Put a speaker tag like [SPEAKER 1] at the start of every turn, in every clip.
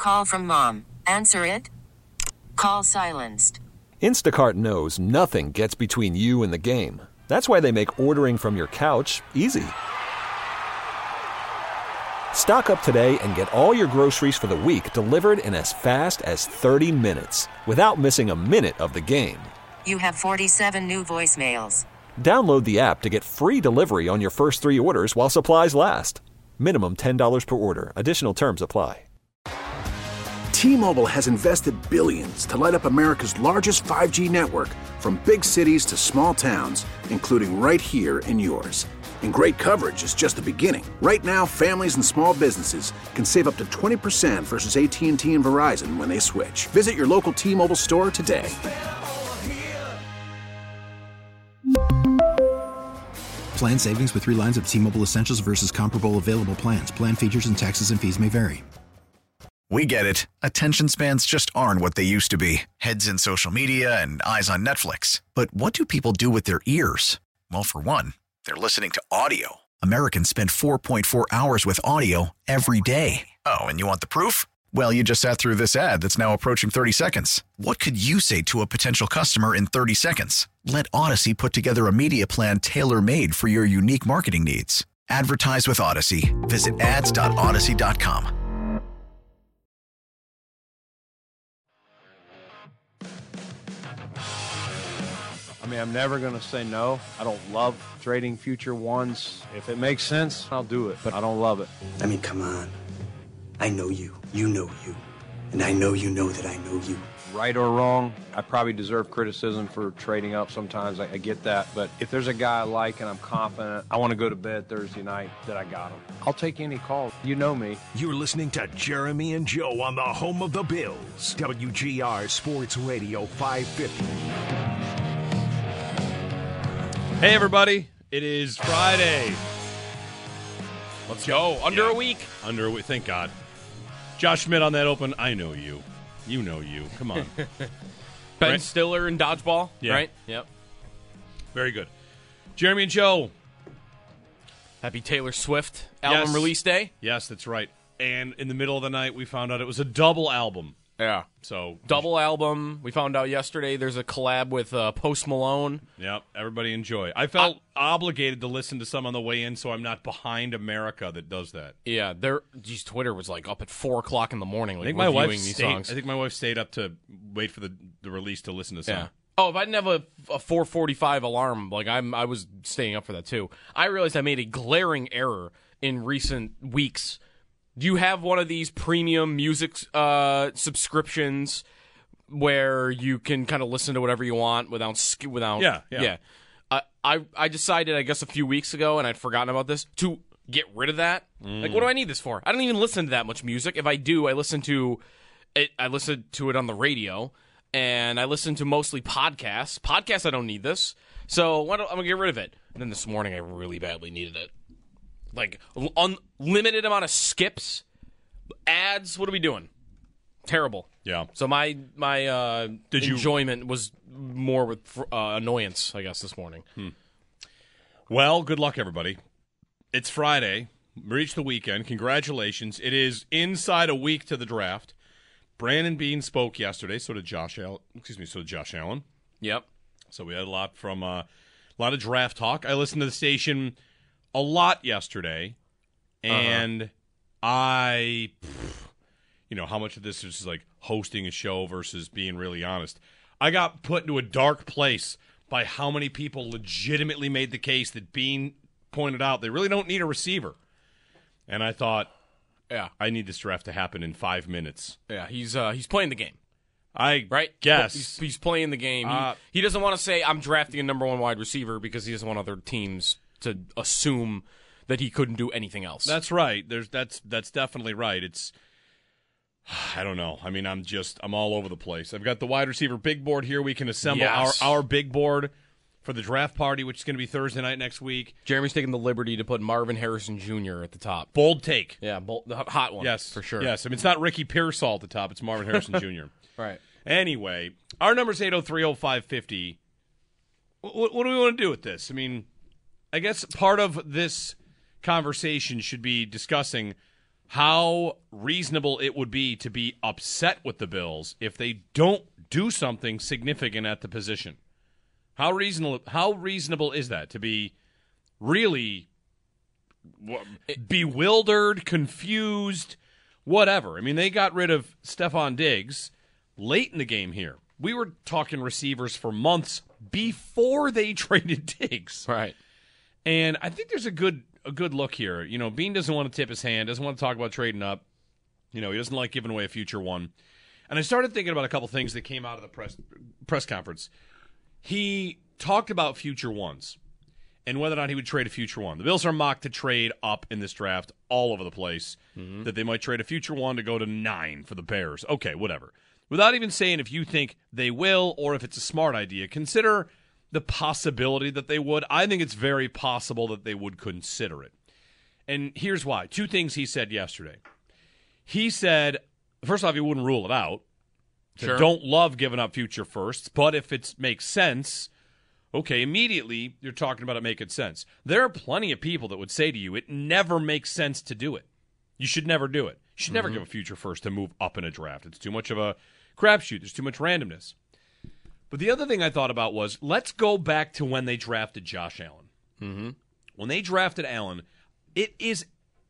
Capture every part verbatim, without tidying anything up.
[SPEAKER 1] Call from mom. Answer it. Call silenced.
[SPEAKER 2] Instacart knows nothing gets between you and the game. That's why they make ordering from your couch easy. Stock up today and get all your groceries for the week delivered in as fast as thirty minutes without missing a minute of the game.
[SPEAKER 1] You have forty-seven new voicemails.
[SPEAKER 2] Download the app to get free delivery on your first three orders while supplies last. Minimum ten dollars per order. Additional terms apply.
[SPEAKER 3] T-Mobile has invested billions to light up America's largest five G network, from big cities to small towns, including right here in yours. And great coverage is just the beginning. Right now, families and small businesses can save up to twenty percent versus A T and T and Verizon when they switch. Visit your local T-Mobile store today.
[SPEAKER 4] Plan savings with three lines of T-Mobile Essentials versus comparable available plans. Plan features and taxes and fees may vary.
[SPEAKER 5] We get it. Attention spans just aren't what they used to be. Heads in social media and eyes on Netflix. But what do people do with their ears? Well, for one, they're listening to audio. Americans spend four point four hours with audio every day. Oh, and you want the proof? Well, you just sat through this ad that's now approaching thirty seconds. What could you say to a potential customer in thirty seconds? Let Odyssey put together a media plan tailor-made for your unique marketing needs. Advertise with Odyssey. Visit ads dot odyssey dot com.
[SPEAKER 6] I mean, I'm never going to say no. I don't love trading future ones. If it makes sense, I'll do it, but I don't love it.
[SPEAKER 7] I mean, come on. I know you. You know you. And I know you know that I know you.
[SPEAKER 6] Right or wrong, I probably deserve criticism for trading up sometimes. I, I get that. But if there's a guy I like and I'm confident, I want to go to bed Thursday night that I got him. I'll take any call. You know me.
[SPEAKER 8] You're listening to Jeremy and Joe on the home of the Bills. W G R Sports Radio five fifty.
[SPEAKER 9] Hey, everybody. It is Friday. Let's go.
[SPEAKER 10] Under
[SPEAKER 9] yeah.
[SPEAKER 10] a week.
[SPEAKER 9] Under a week. Thank God. Josh Schmidt on that open. I know you. You know you. Come on.
[SPEAKER 10] Ben
[SPEAKER 9] right?
[SPEAKER 10] Stiller in dodgeball,
[SPEAKER 9] yeah.
[SPEAKER 10] right? Yep.
[SPEAKER 9] Very good. Jeremy and Joe.
[SPEAKER 10] Happy Taylor Swift album
[SPEAKER 9] yes.
[SPEAKER 10] release day.
[SPEAKER 9] Yes, that's right. And in the middle of the night, we found out it was a double album.
[SPEAKER 10] Yeah.
[SPEAKER 9] So
[SPEAKER 10] double album. We found out yesterday there's a collab with uh, Post Malone.
[SPEAKER 9] Yep. Everybody enjoy. I felt I, obligated to listen to some on the way in, so I'm not behind America that does that.
[SPEAKER 10] Yeah. There. Geez, Twitter was like up at four o'clock in the morning. Like,
[SPEAKER 9] I think my wife
[SPEAKER 10] these
[SPEAKER 9] stayed.
[SPEAKER 10] songs.
[SPEAKER 9] I think my wife stayed up to wait for the, the release to listen to some.
[SPEAKER 10] Yeah. Oh, if I didn't have a, a four forty-five alarm, like I'm, I was staying up for that too. I realized I made a glaring error in recent weeks. Do you have one of these premium music uh, subscriptions where you can kind of listen to whatever you want without without?
[SPEAKER 9] Yeah, yeah.
[SPEAKER 10] yeah. Uh, I I decided, I guess, a few weeks ago, and I'd forgotten about this, to get rid of that. Mm. Like, what do I need this for? I don't even listen to that much music. If I do, I listen to it. I listen to it on the radio, and I listen to mostly podcasts. Podcasts, I don't need this, so why don't, I'm gonna get rid of it. And then this morning, I really badly needed it. Like, unlimited amount of skips, ads. What are we doing? Terrible.
[SPEAKER 9] Yeah.
[SPEAKER 10] So my my uh,
[SPEAKER 9] Did
[SPEAKER 10] enjoyment
[SPEAKER 9] you...
[SPEAKER 10] was more with uh, annoyance, I guess, this morning.
[SPEAKER 9] Hmm. Well, good luck, everybody. It's Friday. We reached the weekend. Congratulations. It is inside a week to the draft. Brandon Beane spoke yesterday. So did Josh Allen. Excuse me. So did Josh Allen.
[SPEAKER 10] Yep.
[SPEAKER 9] So we had a lot from uh, a lot of draft talk. I listened to the station a lot yesterday, and uh-huh. I, you know, how much of this is like hosting a show versus being really honest. I got put into a dark place by how many people legitimately made the case that Beane pointed out they really don't need a receiver. And I thought,
[SPEAKER 10] yeah,
[SPEAKER 9] I need this draft to happen in five minutes.
[SPEAKER 10] Yeah, he's uh, he's playing the game.
[SPEAKER 9] I
[SPEAKER 10] right?
[SPEAKER 9] guess.
[SPEAKER 10] He's, he's playing the game.
[SPEAKER 9] Uh,
[SPEAKER 10] he, he doesn't want to say, I'm drafting a number one wide receiver because he doesn't want other teams to assume that he couldn't do anything else.
[SPEAKER 9] That's right. There's that's that's definitely right. It's I don't know. I mean, I'm just I'm all over the place. I've got the wide receiver big board here. We can assemble
[SPEAKER 10] yes.
[SPEAKER 9] our our big board for the draft party, which is going to be Thursday night next week.
[SPEAKER 10] Jeremy's taking the liberty to put Marvin Harrison Junior at the top.
[SPEAKER 9] Bold take.
[SPEAKER 10] Yeah, bold, the hot one.
[SPEAKER 9] Yes,
[SPEAKER 10] for sure.
[SPEAKER 9] Yes, I mean it's not Ricky Pearsall at the top. It's Marvin Harrison Junior
[SPEAKER 10] Right.
[SPEAKER 9] Anyway, our number is eight oh three oh five fifty. What, what do we want to do with this? I mean, I guess part of this conversation should be discussing how reasonable it would be to be upset with the Bills if they don't do something significant at the position. How reasonable how reasonable is that to be really bewildered, confused, whatever? I mean, they got rid of Stephon Diggs late in the game here. We were talking receivers for months before they traded Diggs.
[SPEAKER 10] Right.
[SPEAKER 9] And I think there's a good a good look here. You know, Bean doesn't want to tip his hand, doesn't want to talk about trading up. You know, he doesn't like giving away a future one. And I started thinking about a couple things that came out of the press press conference. He talked about future ones and whether or not he would trade a future one. The Bills are mocked to trade up in this draft all over the place, mm-hmm. that they might trade a future one to go to nine for the Bears. Okay, whatever. Without even saying if you think they will or if it's a smart idea, consider the possibility that they would. I think it's very possible that they would consider it. And here's why. Two things he said yesterday. He said, first off, he wouldn't rule it out.
[SPEAKER 10] Sure.
[SPEAKER 9] Don't love giving up future firsts, but if it makes sense, okay, immediately you're talking about it making sense. There are plenty of people that would say to you, it never makes sense to do it. You should never do it. You should mm-hmm. never give a future first to move up in a draft. It's too much of a crapshoot. There's too much randomness. But the other thing I thought about was, let's go back to when they drafted Josh Allen.
[SPEAKER 10] Mm-hmm.
[SPEAKER 9] When they drafted Allen, it is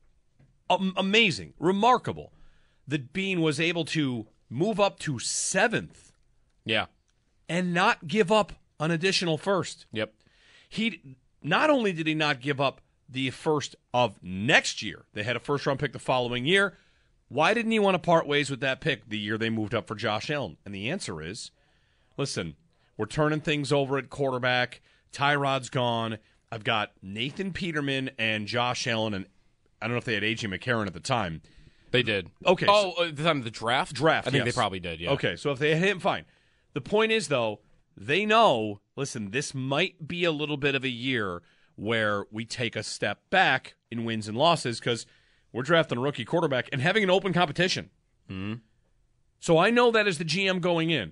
[SPEAKER 9] am- amazing, remarkable that Bean was able to move up to seventh.
[SPEAKER 10] Yeah.
[SPEAKER 9] And not give up an additional first.
[SPEAKER 10] Yep.
[SPEAKER 9] He not only did he not give up the first of next year, they had a first-round pick the following year. Why didn't he want to part ways with that pick the year they moved up for Josh Allen? And the answer is, listen, we're turning things over at quarterback. Tyrod's gone. I've got Nathan Peterman and Josh Allen, and I don't know if they had A J McCarron at the time.
[SPEAKER 10] They did.
[SPEAKER 9] Okay.
[SPEAKER 10] Oh, so, at the time of the draft?
[SPEAKER 9] Draft,
[SPEAKER 10] I think
[SPEAKER 9] yes.
[SPEAKER 10] they probably did, yeah.
[SPEAKER 9] Okay, so if they had him, fine. The point is, though, they know, listen, this might be a little bit of a year where we take a step back in wins and losses because we're drafting a rookie quarterback and having an open competition.
[SPEAKER 10] Mm-hmm.
[SPEAKER 9] So I know that as the G M going in,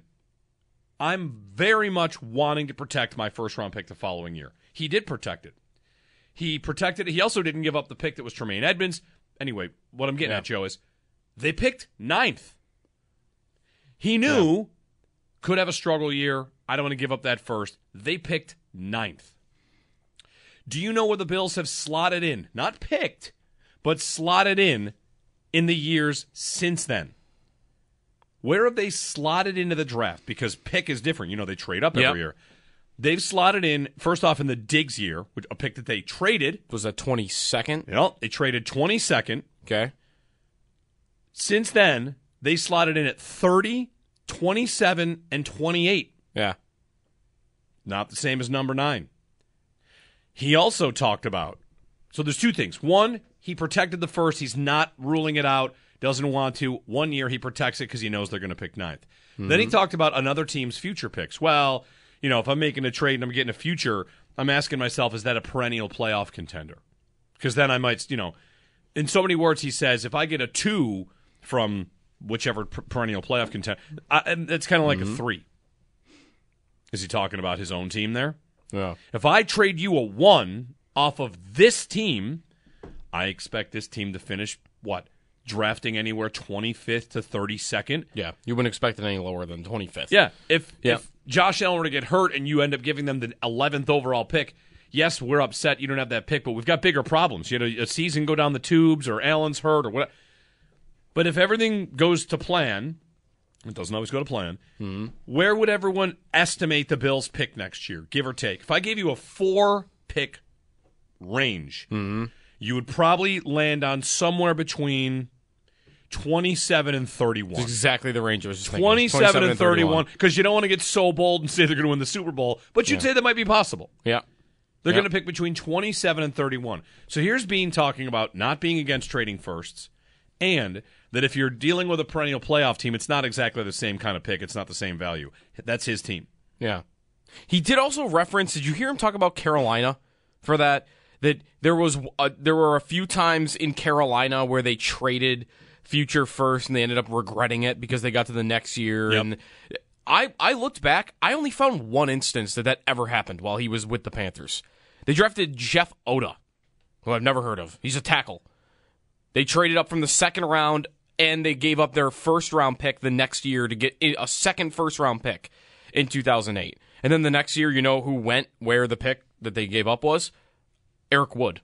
[SPEAKER 9] I'm very much wanting to protect my first-round pick the following year. He did protect it. He protected it. He also didn't give up the pick that was Tremaine Edmonds. Anyway, what I'm getting
[SPEAKER 10] yeah.
[SPEAKER 9] at, Joe, is they picked ninth. He knew yeah. could have a struggle year. I don't want to give up that first. They picked ninth. Do you know where the Bills have slotted in? Not picked, but slotted in in the years since then. Where have they slotted into the draft? Because pick is different. You know, they trade up every
[SPEAKER 10] yep.
[SPEAKER 9] year. They've slotted in, first off, in the Diggs year, a pick that they traded.
[SPEAKER 10] Was that twenty-second?
[SPEAKER 9] You know, they traded twenty-second.
[SPEAKER 10] Okay.
[SPEAKER 9] Since then, they slotted in at thirty, twenty-seven, and twenty-eight.
[SPEAKER 10] Yeah.
[SPEAKER 9] Not the same as number nine. He also talked about, so there's two things. One, he protected the first. He's not ruling it out. Doesn't want to. One year he protects it because he knows they're going to pick ninth. Mm-hmm. Then he talked about another team's future picks. Well, you know, if I'm making a trade and I'm getting a future, I'm asking myself, is that a perennial playoff contender? Because then I might, you know, in so many words he says, if I get a two from whichever per- perennial playoff contender, it's kind of like mm-hmm. a three. Is he talking about his own team there?
[SPEAKER 10] Yeah.
[SPEAKER 9] If I trade you a one off of this team, I expect this team to finish, what, drafting anywhere twenty-fifth to thirty-second?
[SPEAKER 10] Yeah, you wouldn't expect it any lower than twenty-fifth.
[SPEAKER 9] Yeah, if,
[SPEAKER 10] yeah.
[SPEAKER 9] if Josh Allen were to get hurt and you end up giving them the eleventh overall pick, yes, we're upset you don't have that pick, but we've got bigger problems. You know, a season go down the tubes or Allen's hurt or what. But if everything goes to plan, it doesn't always go to plan,
[SPEAKER 10] mm-hmm.
[SPEAKER 9] where would everyone estimate the Bills' pick next year, give or take? If I gave you a four-pick range,
[SPEAKER 10] mm-hmm.
[SPEAKER 9] you would probably land on somewhere between twenty-seven and thirty-one.
[SPEAKER 10] That's exactly the range I was just thinking.
[SPEAKER 9] twenty-seven and thirty-one, because you don't want to get so bold and say they're going to win the Super Bowl, but you'd
[SPEAKER 10] yeah.
[SPEAKER 9] say that might be possible.
[SPEAKER 10] Yeah.
[SPEAKER 9] They're
[SPEAKER 10] yeah.
[SPEAKER 9] going to pick between twenty-seven and thirty-one. So here's Bean talking about not being against trading firsts, and that if you're dealing with a perennial playoff team, it's not exactly the same kind of pick. It's not the same value. That's his team.
[SPEAKER 10] Yeah. He did also reference, did you hear him talk about Carolina for that? That there was a, there were a few times in Carolina where they traded future first and they ended up regretting it because they got to the next year.
[SPEAKER 9] Yep.
[SPEAKER 10] And I, I looked back. I only found one instance that that ever happened while he was with the Panthers. They drafted Jeff Oda, who I've never heard of. He's a tackle. They traded up from the second round, and they gave up their first-round pick the next year to get a second first-round pick in two thousand eight. And then the next year, you know who went where the pick that they gave up was? Eric Wood.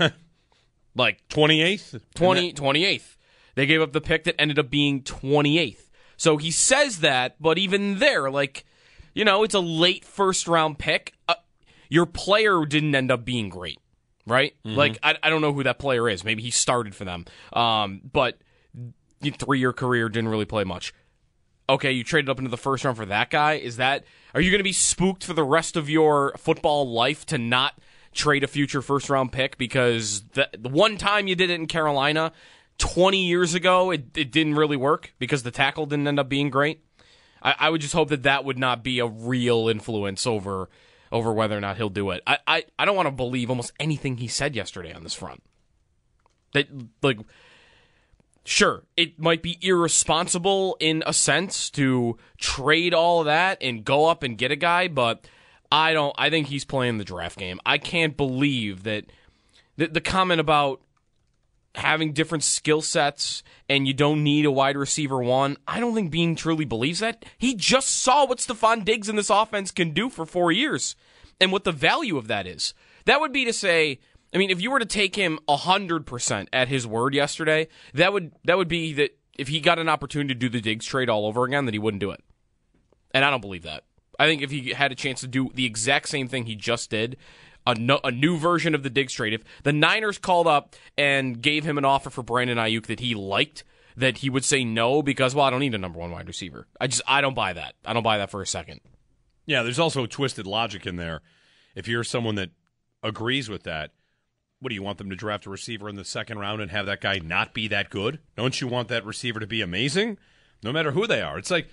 [SPEAKER 10] Like
[SPEAKER 9] twenty-eighth?
[SPEAKER 10] twenty, twenty-eighth. They gave up the pick that ended up being twenty-eighth. So he says that, but even there, like, you know, it's a late first-round pick. Uh, your player didn't end up being great, right? Mm-hmm. Like, I, I don't know who that player is. Maybe he started for them. Um, but three-year career, didn't really play much. Okay, you traded up into the first round for that guy. Is that, are you going to be spooked for the rest of your football life to not trade a future first round pick because the, the one time you did it in Carolina twenty years ago, it, it didn't really work because the tackle didn't end up being great? I, I would just hope that that would not be a real influence over over whether or not he'll do it. I, I, I don't want to believe almost anything he said yesterday on this front. That, like, sure, it might be irresponsible in a sense to trade all of that and go up and get a guy, but I don't. I think he's playing the draft game. I can't believe that the, the comment about having different skill sets and you don't need a wide receiver one, I don't think Beane truly believes that. He just saw what Stephon Diggs in this offense can do for four years and what the value of that is. That would be to say, I mean, if you were to take him one hundred percent at his word yesterday, that would that would be that if he got an opportunity to do the Diggs trade all over again, that he wouldn't do it. And I don't believe that. I think if he had a chance to do the exact same thing he just did, a, no, a new version of the Diggs trade, if the Niners called up and gave him an offer for Brandon Ayuk that he liked, that he would say no because, well, I don't need a number one wide receiver. I just I don't buy that. I don't buy that for a second.
[SPEAKER 9] Yeah, there's also twisted logic in there. If you're someone that agrees with that, what do you want them to draft a receiver in the second round and have that guy not be that good? Don't you want that receiver to be amazing, no matter who they are? It's like,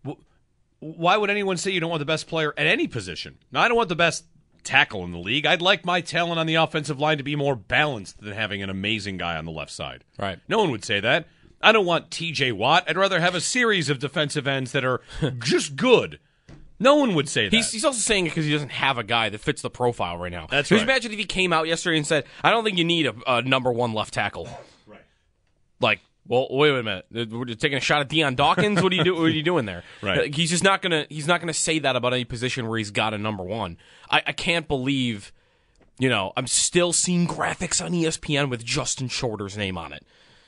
[SPEAKER 9] why would anyone say you don't want the best player at any position? Now, I don't want the best tackle in the league. I'd like my talent on the offensive line to be more balanced than having an amazing guy on the left side.
[SPEAKER 10] Right.
[SPEAKER 9] No one would say that. I don't want T J Watt. I'd rather have a series of defensive ends that are just good. No one would say that.
[SPEAKER 10] He's, he's also saying it because he doesn't have a guy that fits the profile right now.
[SPEAKER 9] That's
[SPEAKER 10] so
[SPEAKER 9] right.
[SPEAKER 10] Imagine if he came out yesterday and said, I don't think you need a, a number one left tackle.
[SPEAKER 9] Right.
[SPEAKER 10] Like, well, wait a minute. We're taking a shot at Deion Dawkins? What are you, do, what are you doing there?
[SPEAKER 9] Right.
[SPEAKER 10] He's just not gonna. He's not gonna say that about any position where he's got a number one. I, I can't believe. You know, I'm still seeing graphics on E S P N with Justin Shorter's name on it.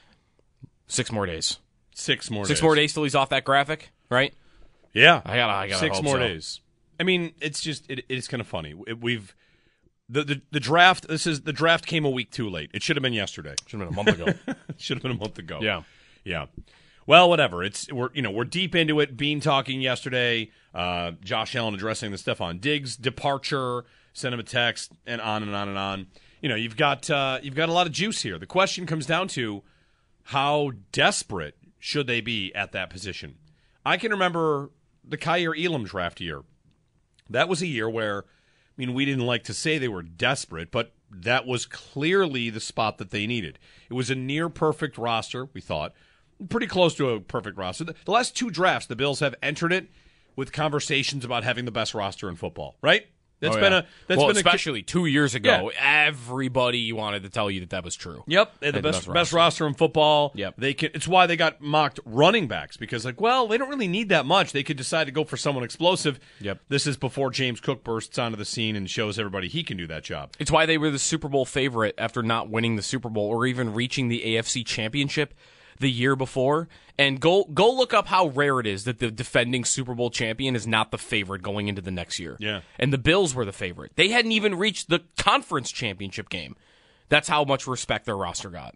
[SPEAKER 10] Six more days.
[SPEAKER 9] Six more.
[SPEAKER 10] Six
[SPEAKER 9] days.
[SPEAKER 10] more days till he's off that graphic, right?
[SPEAKER 9] Yeah,
[SPEAKER 10] I gotta. I gotta
[SPEAKER 9] Six
[SPEAKER 10] hope
[SPEAKER 9] more
[SPEAKER 10] so.
[SPEAKER 9] days. I mean, it's just it, it's kind of funny. It, we've the, the the draft. This is the draft came a week too late. It should have been yesterday.
[SPEAKER 10] Should have been a month ago.
[SPEAKER 9] Should have been a month ago.
[SPEAKER 10] Yeah.
[SPEAKER 9] Yeah. Well, whatever. It's we're you know we're deep into it. Beane talking yesterday. Uh, Josh Allen addressing the Stephon Diggs departure. Sent him a text, and on and on and on. You know, you've got uh, you've got a lot of juice here. The question comes down to how desperate should they be at that position. I can remember the Kaiir Elam draft year. That was a year where, I mean, we didn't like to say they were desperate, but that was clearly the spot that they needed. It was a near-perfect roster, we thought. Pretty close to a perfect roster. The last two drafts, the Bills have entered it with conversations about having the best roster in football, right? That's
[SPEAKER 10] oh,
[SPEAKER 9] been
[SPEAKER 10] yeah.
[SPEAKER 9] a that's
[SPEAKER 10] well,
[SPEAKER 9] been
[SPEAKER 10] especially
[SPEAKER 9] a,
[SPEAKER 10] two years ago.
[SPEAKER 9] Yeah.
[SPEAKER 10] Everybody wanted to tell you that that was true.
[SPEAKER 9] Yep, they had the, best, the best, best roster. roster in football.
[SPEAKER 10] Yep,
[SPEAKER 9] they can. It's why they got mocked running backs because, like, well, they don't really need that much. They could decide to go for someone explosive.
[SPEAKER 10] Yep,
[SPEAKER 9] this is before James Cook bursts onto the scene and shows everybody he can do that job.
[SPEAKER 10] It's why they were the Super Bowl favorite after not winning the Super Bowl or even reaching the A F C Championship the year before. And go go look up how rare it is that the defending Super Bowl champion is not the favorite going into the next year.
[SPEAKER 9] Yeah.
[SPEAKER 10] And the Bills were the favorite. They hadn't even reached the conference championship game. That's how much respect their roster got.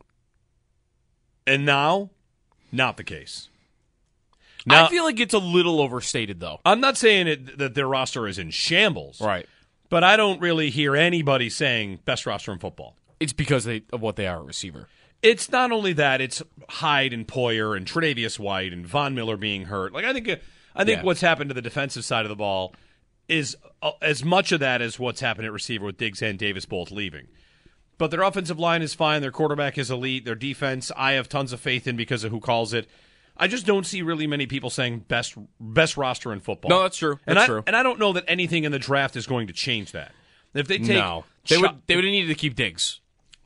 [SPEAKER 9] And now, not the case. Now,
[SPEAKER 10] I feel like it's a little overstated, though.
[SPEAKER 9] I'm not saying it, that their roster is in shambles.
[SPEAKER 10] Right.
[SPEAKER 9] But I don't really hear anybody saying best roster in football.
[SPEAKER 10] It's because they, of what they are at receiver.
[SPEAKER 9] It's not only that; it's Hyde and Poyer and Tre'Davious White and Von Miller being hurt. Like I think, I think
[SPEAKER 10] yeah.
[SPEAKER 9] what's happened to the defensive side of the ball is uh, as much of that as what's happened at receiver with Diggs and Davis both leaving. But their offensive line is fine. Their quarterback is elite. Their defense, I have tons of faith in because of who calls it. I just don't see really many people saying best best roster in football.
[SPEAKER 10] No, that's true. That's
[SPEAKER 9] and I,
[SPEAKER 10] true.
[SPEAKER 9] And I don't know that anything in the draft is going to change that. If they take,
[SPEAKER 10] no, they
[SPEAKER 9] Ch-
[SPEAKER 10] would they would have needed to keep Diggs.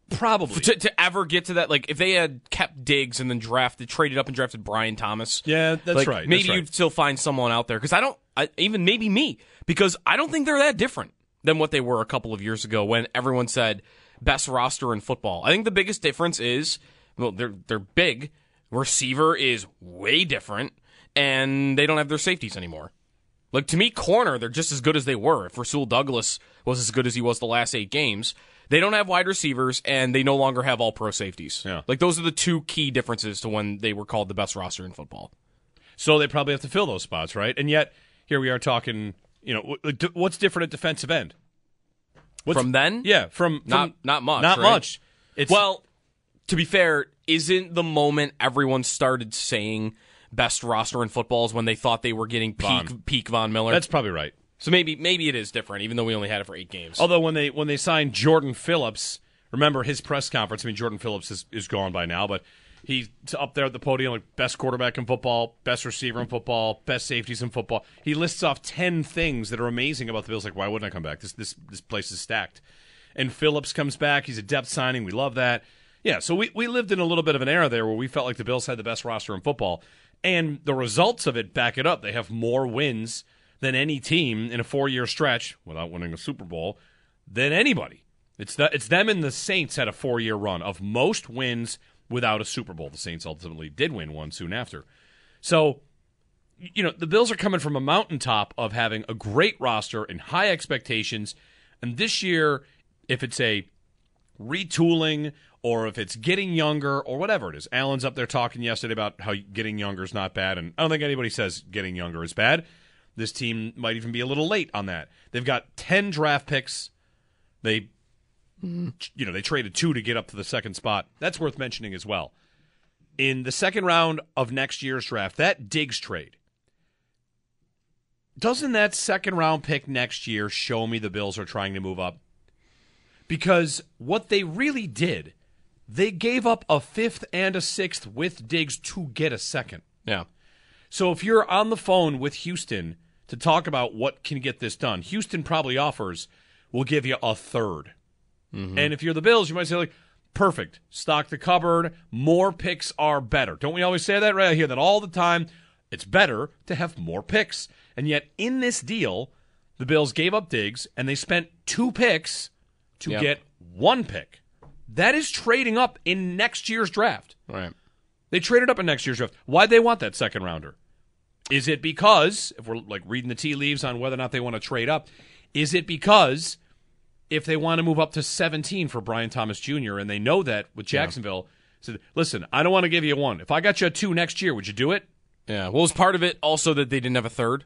[SPEAKER 9] Probably.
[SPEAKER 10] To, to ever get to that, like, if they had kept Diggs and then drafted, traded up and drafted Brian Thomas.
[SPEAKER 9] Yeah, that's
[SPEAKER 10] like,
[SPEAKER 9] right.
[SPEAKER 10] Maybe
[SPEAKER 9] that's right.
[SPEAKER 10] you'd still find someone out there. Because I don't, I, even maybe me, because I don't think they're that different than what they were a couple of years ago when everyone said best roster in football. I think the biggest difference is, well, they're they're big. Receiver is way different, and they don't have their safeties anymore. Like, to me, corner, they're just as good as they were. If Rasul Douglas was as good as he was the last eight games, they don't have wide receivers, and they no longer have all-pro safeties.
[SPEAKER 9] Yeah.
[SPEAKER 10] Like, those are the two key differences to when they were called the best roster in football.
[SPEAKER 9] So they probably have to fill those spots, right? And yet, here we are talking, you know, what's different at defensive end? What's,
[SPEAKER 10] from then?
[SPEAKER 9] Yeah, from, from
[SPEAKER 10] not not much.
[SPEAKER 9] Not
[SPEAKER 10] right?
[SPEAKER 9] much. It's,
[SPEAKER 10] well, to be fair, isn't the moment everyone started saying best roster in football is when they thought they were getting peak
[SPEAKER 9] Von.
[SPEAKER 10] peak Von Miller?
[SPEAKER 9] That's probably right.
[SPEAKER 10] So maybe maybe it is different, even though we only had it for eight games.
[SPEAKER 9] Although when they when they signed Jordan Phillips, remember his press conference? I mean, Jordan Phillips is, is gone by now, but he's up there at the podium, like best quarterback in football, best receiver in football, best safeties in football. He lists off ten things that are amazing about the Bills. Like, why wouldn't I come back? This this this place is stacked. And Phillips comes back. He's a depth signing. We love that. Yeah, so we, we lived in a little bit of an era there where we felt like the Bills had the best roster in football. And the results of it back it up. They have more wins than any team in a four-year stretch without winning a Super Bowl than anybody. It's the, it's them and the Saints had a four-year run of most wins without a Super Bowl. The Saints ultimately did win one soon after. So, you know, the Bills are coming from a mountaintop of having a great roster and high expectations. And this year, if it's a retooling or if it's getting younger or whatever it is. Alan's up there talking yesterday about how getting younger is not bad, and I don't think anybody says getting younger is bad. This team might even be a little late on that. They've got ten draft picks. They, you know, they traded two to get up to the second spot. That's worth mentioning as well. In the second round of next year's draft, that Diggs trade, doesn't that second round pick next year show me the Bills are trying to move up? Because what they really did, they gave up a fifth and a sixth with Diggs to get a second.
[SPEAKER 10] Yeah.
[SPEAKER 9] So if you're on the phone with Houston to talk about what can get this done, Houston probably offers, we'll give you a third. Mm-hmm. And if you're the Bills, you might say, like, perfect. Stock the cupboard. More picks are better. Don't we always say that? Right? I hear that all the time. It's better to have more picks. And yet, in this deal, the Bills gave up Diggs, and they spent two picks to yep. get one pick. That is trading up in next year's draft.
[SPEAKER 10] Right.
[SPEAKER 9] They traded up in next year's draft. Why'd they want that second rounder? Is it because, if we're like reading the tea leaves on whether or not they want to trade up, is it because if they want to move up to seventeen for Brian Thomas Junior and they know that with Jacksonville, yeah. said, listen, I don't want to give you a one. If I got you a two next year, would you do it?
[SPEAKER 10] Yeah. Well, was part of it also that they didn't have a third?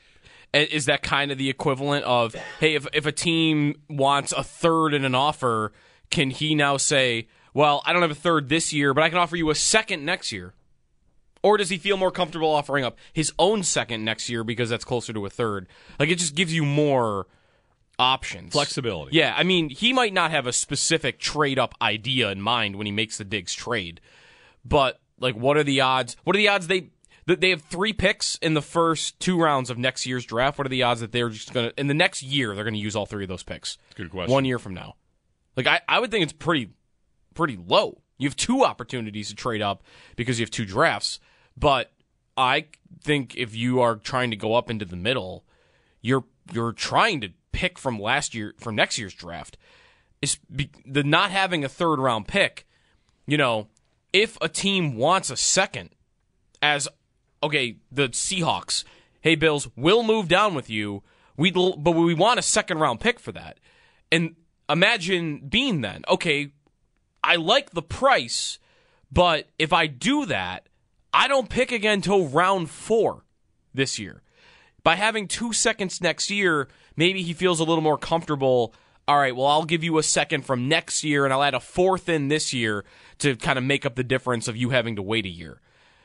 [SPEAKER 10] Is that kind of the equivalent of, hey, if if a team wants a third in an offer, can he now say, well, I don't have a third this year, but I can offer you a second next year? Or does he feel more comfortable offering up his own second next year because that's closer to a third? Like, it just gives you more options.
[SPEAKER 9] Flexibility.
[SPEAKER 10] Yeah, I mean, he might not have a specific trade-up idea in mind when he makes the Diggs trade. But, like, what are the odds? What are the odds they... They have three picks in the first two rounds of next year's draft. What are the odds that they're just going to, in the next year, they're going to use all three of those picks?
[SPEAKER 9] Good question.
[SPEAKER 10] One year from now. Like, I, I would think it's pretty pretty low. You have two opportunities to trade up because you have two drafts. But I think if you are trying to go up into the middle, you're you're trying to pick from last year, from next year's draft. It's be, the not having a third round pick, you know, if a team wants a second as okay, the Seahawks, hey, Bills, we'll move down with you, we but we want a second-round pick for that. And imagine being then, okay, I like the price, but if I do that, I don't pick again until round four this year. By having two seconds next year, maybe he feels a little more comfortable. All right, well, I'll give you a second from next year, and I'll add a fourth in this year to kind of make up the difference of you having to wait a year.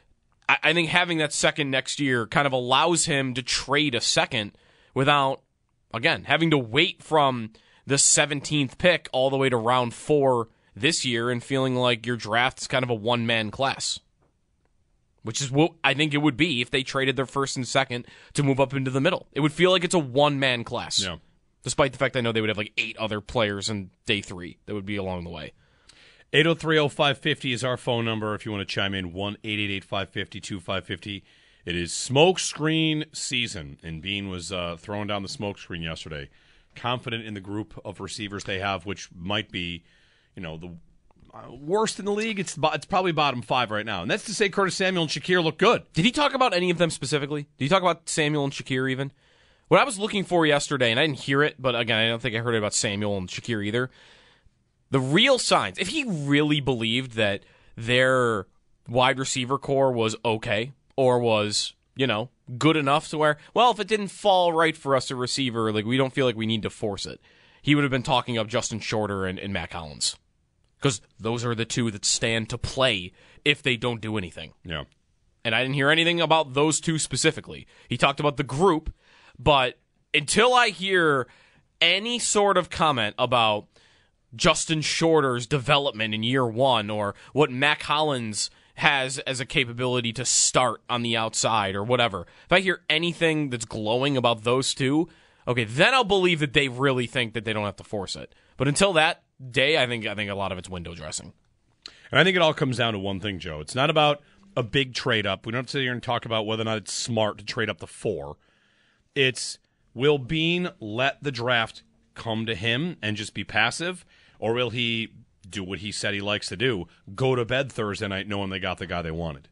[SPEAKER 10] I think having that second next year kind of allows him to trade a second without, again, having to wait from the seventeenth pick all the way to round four this year and feeling like your draft is kind of a one-man class, which is what I think it would be if they traded their first and second to move up into the middle. It would feel like it's a one-man class,
[SPEAKER 9] yeah.
[SPEAKER 10] despite the fact I know they would have like eight other players in day three that would be along the way.
[SPEAKER 9] eight oh three oh five fifty is our phone number if you want to chime in. one eight eight eight five five zero two five five zero. It is smoke screen season, and Bean was uh, throwing down the smoke screen yesterday. Confident in the group of receivers they have, which might be, you know, the uh, worst in the league. It's it's probably bottom five right now, and that's to say Curtis Samuel and Shakir look good.
[SPEAKER 10] Did he talk about any of them specifically? Did he talk about Samuel and Shakir even? What I was looking for yesterday, and I didn't hear it, but again, I don't think I heard it about Samuel and Shakir either. The real signs, if he really believed that their wide receiver core was okay, or was, you know, good enough to where, well, if it didn't fall right for us, a receiver, like, we don't feel like we need to force it, he would have been talking up Justin Shorter and, and Matt Collins. Because those are the two that stand to play if they don't do anything.
[SPEAKER 9] Yeah.
[SPEAKER 10] And I didn't hear anything about those two specifically. He talked about the group, but until I hear any sort of comment about Justin Shorter's development in year one or what Matt Collins has as a capability to start on the outside or whatever, if I hear anything that's glowing about those two, okay, then I'll believe that they really think that they don't have to force it. But until that day, I think I think a lot of it's window dressing.
[SPEAKER 9] And I think it all comes down to one thing, Joe. It's not about a big trade up. We don't sit here and talk about whether or not it's smart to trade up to four. It's, will Bean let the draft come to him and just be passive, or will he do what he said he likes to do, go to bed Thursday night knowing they got the guy they wanted?